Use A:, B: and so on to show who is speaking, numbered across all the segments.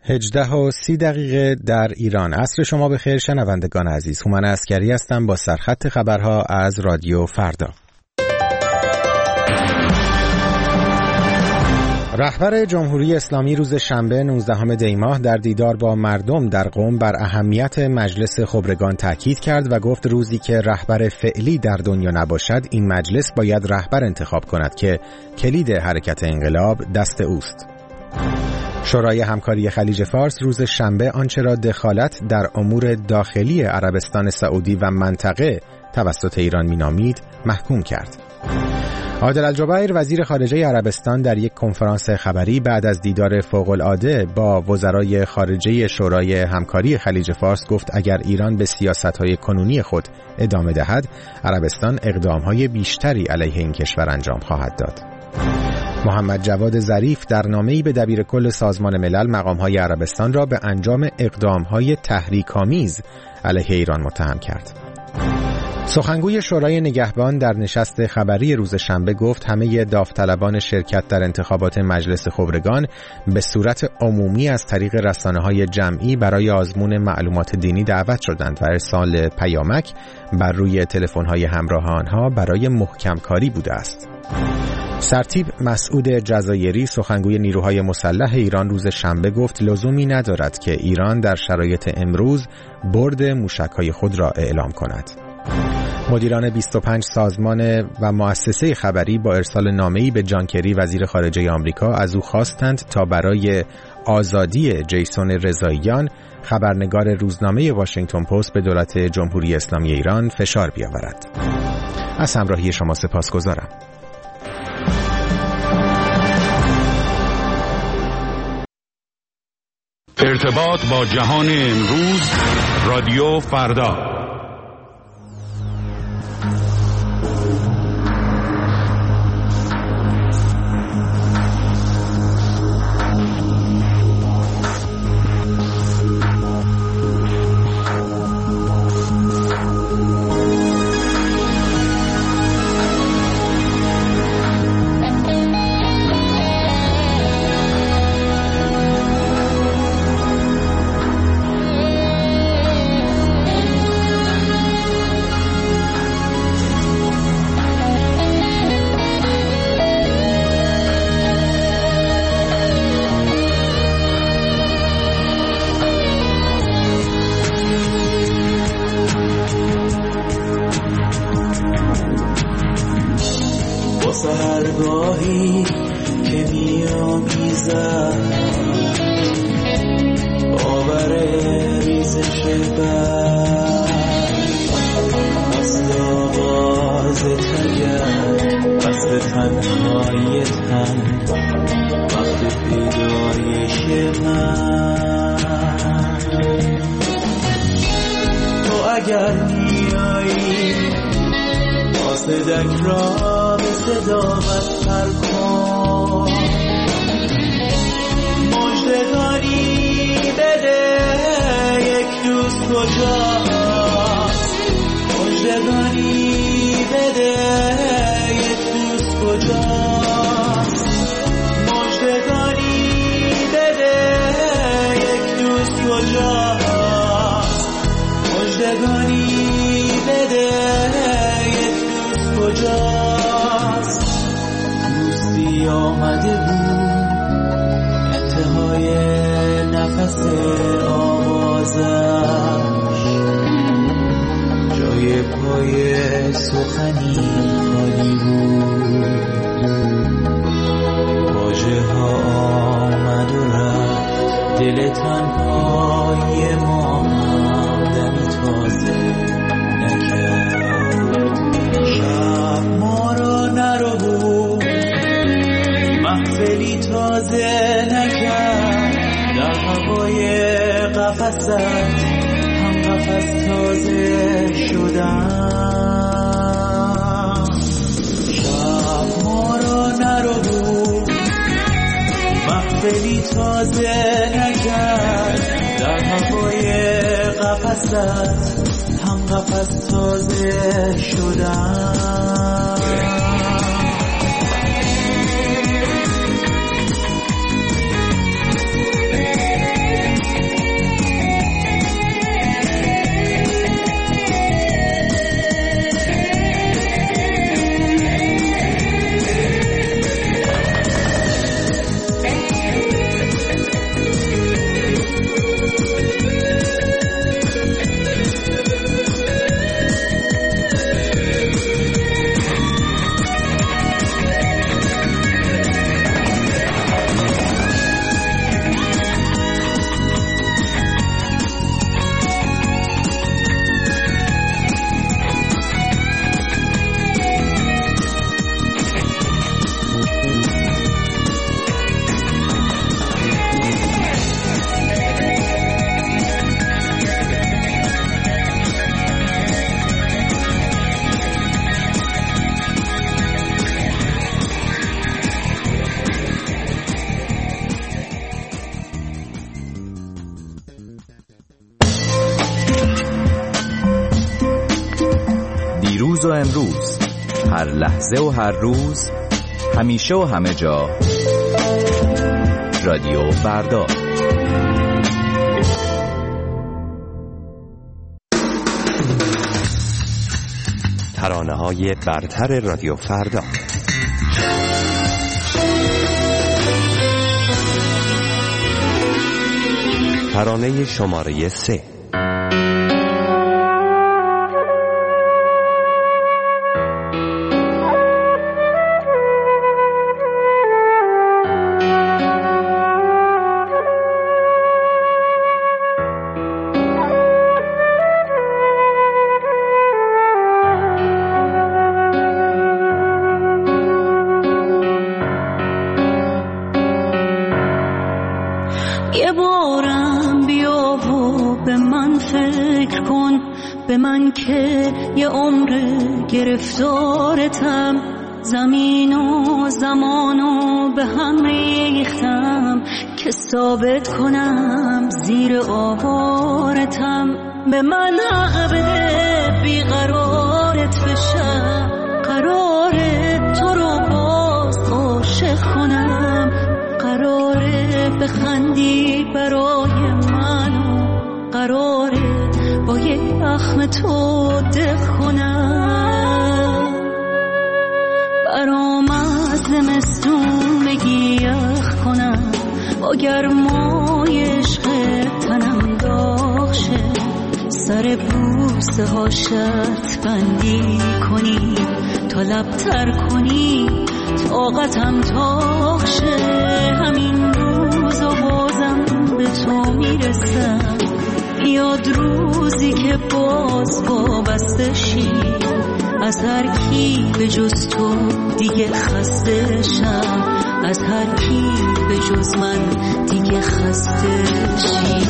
A: 18:30 در ایران. عصر شما بخیر شنوندگان عزیز. هومن عسکری هستم با سرخط خبرها از رادیو فردا. رهبر جمهوری اسلامی روز شنبه 19 دی ماه در دیدار با مردم در قم بر اهمیت مجلس خبرگان تاکید کرد و گفت روزی که رهبر فعلی در دنیا نباشد این مجلس باید رهبر انتخاب کند که کلید حرکت انقلاب دست اوست. شورای همکاری خلیج فارس روز شنبه آنچه را دخالت در امور داخلی عربستان سعودی و منطقه توسط ایران مینامید محکوم کرد. عادل الجبیر وزیر خارجه عربستان در یک کنفرانس خبری بعد از دیدار فوق‌العاده با وزرای خارجه شورای همکاری خلیج فارس گفت اگر ایران به سیاست‌های کنونی خود ادامه دهد عربستان اقدام‌های بیشتری علیه این کشور انجام خواهد داد. محمد جواد ظریف در نامه‌ای به دبیرکل سازمان ملل مقام‌های عربستان را به انجام اقدام‌های تحریک‌آمیز علیه ایران متهم کرد. سخنگوی شورای نگهبان در نشست خبری روز شنبه گفت همه داوطلبان شرکت در انتخابات مجلس خبرگان به صورت عمومی از طریق رسانه‌های جمعی برای آزمون معلومات دینی دعوت شدند و ارسال پیامک بر روی تلفن‌های همراه آنها برای محکم کاری بوده است. سرتیپ مسعود جزایری سخنگوی نیروهای مسلح ایران روز شنبه گفت لزومی ندارد که ایران در شرایط امروز برد موشک‌های خود را اعلام کند. مدیران 25 سازمان و مؤسسه خبری با ارسال نامه‌ای به جان کری وزیر خارجه آمریکا از او خواستند تا برای آزادی جیسون رضاییان خبرنگار روزنامه واشنگتن پست به دولت جمهوری اسلامی ایران فشار بیاورد. از همراهی شما سپاسگزارم.
B: ارتباط با جهان امروز، رادیو فردا.
C: سحرگاهی که می‌آمیزد باور ریزش برق مثل آغاز تگرگ فصل تنهای تن وقت پیدایش من تو اگر میایی صدک را به صداقت پر کن مژدگانی بده یک دوست کجاست مژدگانی بده یک دوست کجاست مژدگانی بده یک دوست کجاست مژدگانی بده کجاست دوستی آمده بود انتهای نفس آوازش جای پای سخنی خالی بود واژه ها آمد و رفت دل تنهای ما هم دمی تازه نکرد ما را نرو محفلی تازه نکرد در هوای قفست هم قفس تازه شدم شب ما را نرو محفلی تازه نکرد در هوای قفست هم قفس تازه شدم
D: دیروز و امروز، هر لحظه و هر روز، همیشه و همه جا. رادیو فردا.
E: ترانه‌های برتر رادیو فردا. ترانه شماره 3.
F: یه بارم بیا و به من فکر کن، به من که یه عمر گرفتارتم، زمین و زمانو به هم ریختم که ثابت کنم زیر آوارتم. به من حق بده بیقرارت بشم، قراره تو رو باز عاشق کنم، قراره بخندی برای منو، قراره با یک اخم تو دل کنم. برام از زمستون بگی یخ کنم، با گرمای عشق تنم داغ شه، سر بوسه ها شرط بندی کنی، تا لبتر کنی طاقتم تاق شه. همین روز و بازم به تو میرسم، یاد روزی که باز وابسته شی، از هر کی به جز تو دیگه خسته شم، از هر کی به جز من دیگه خسته شی.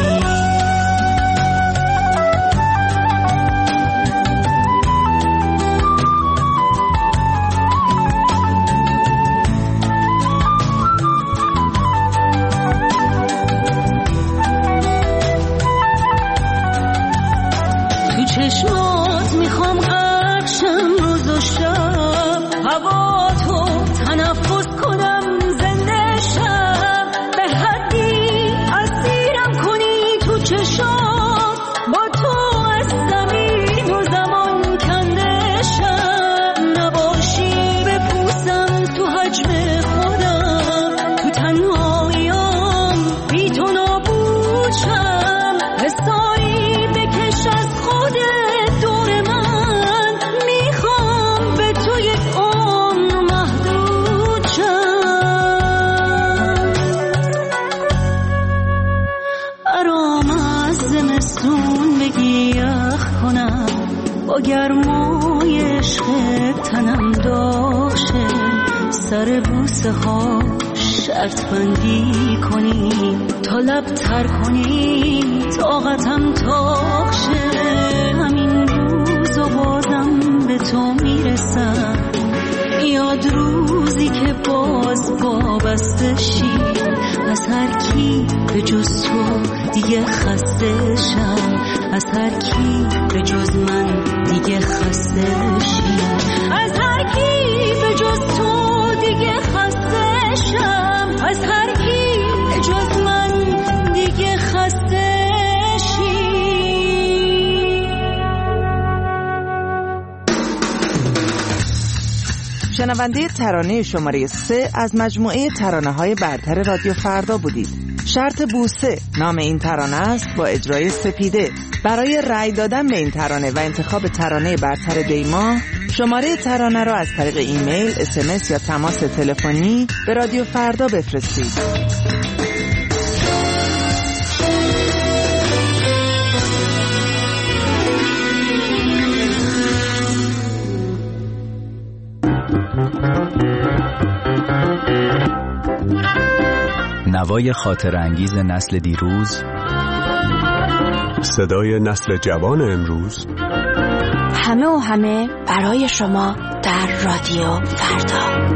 F: چشمات میخوام قرشم روز و شب، هوا تو تنفس کنم زنده شم، به حدی اسیرم کنی تو چشمات، با تو از زمین و زمان کنده شم، نباشی بپوسم تو حجم خودم، تو تنهاییام بی تو نابود شم، حسایی بکش از خودت دور من، میخوام به تو یک عمر محدود شم. برام از زمستون بگی یخ کنم، با گرمای عشق تنم داغ شه، سر بوسه ها شرط بندی کنی، تا لبتر کنی طاقتم تاق شه. همین روز و بازم به تو میرسم، یاد روزی که باز وابسته شی، از هر کی به جز تو دیگه خسته شم، از هر کی به جز من دیگه خسته شی، از هر کی به جز تو دیگه خسته شم، از هر کی به جز من دیگه خسته شی.
G: شنونده ترانه شماره 3 از مجموعه ترانه‌های برتر رادیو فردا بودید. شرط بوسه نام این ترانه است، با اجرای سپیده. برای رأی دادن به این ترانه و انتخاب ترانه برتر دیما، شماره ترانه را از طریق ایمیل، SMS یا تماس تلفنی به رادیو فردا بفرستید.
D: نوای خاطر انگیز نسل دیروز،
H: صدای نسل جوان امروز،
I: همه و همه برای شما در رادیو فردا.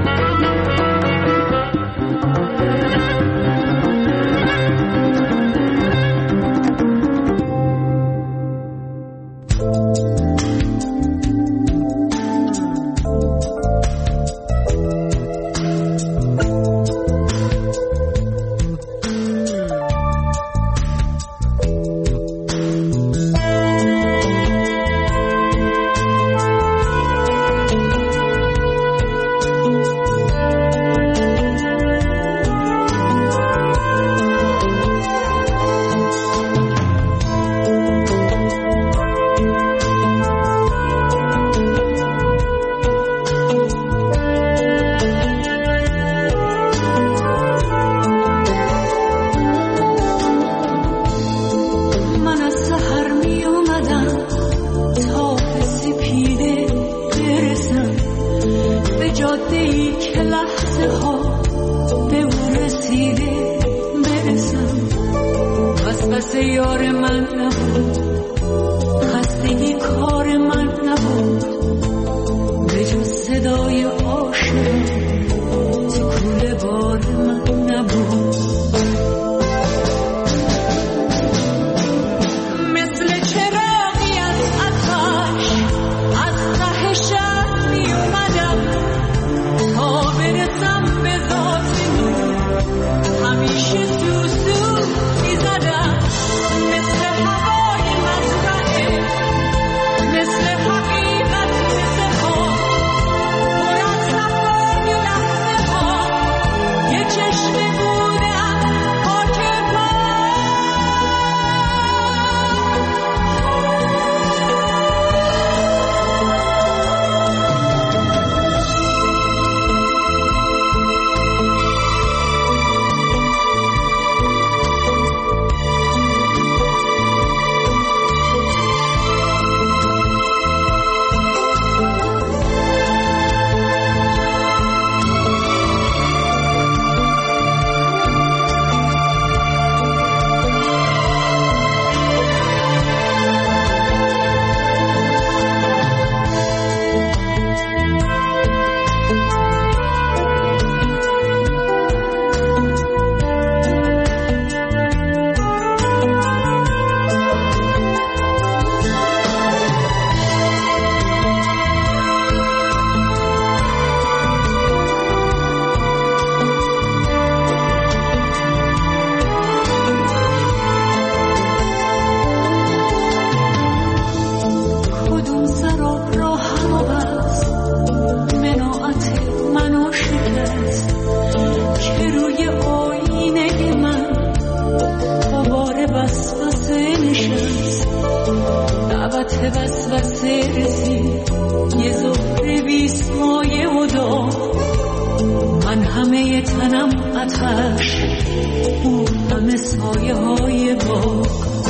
F: نفس یار من نبود، خستگی کار من نبود، به جز صدای عاشق تو کوله بار من نبود. مثل چراغی از آتش از ته شهر می اومدم تا برسم به ذات نور، همیشه سوسو می زدم مثل هوای مزرعه، مثل حقیقت مثل خواب، پر از صفای لحظه ها، یه چشم بودم خاک پا. کدوم سراب را هم بست، مناعت منو شکست، که روی آینه من غبار وسوسه نشست. دعوت وسوسه رسید یه ظهر بی‌سایه و داغ، من همه تنم آتش، او همه سایه های باغ.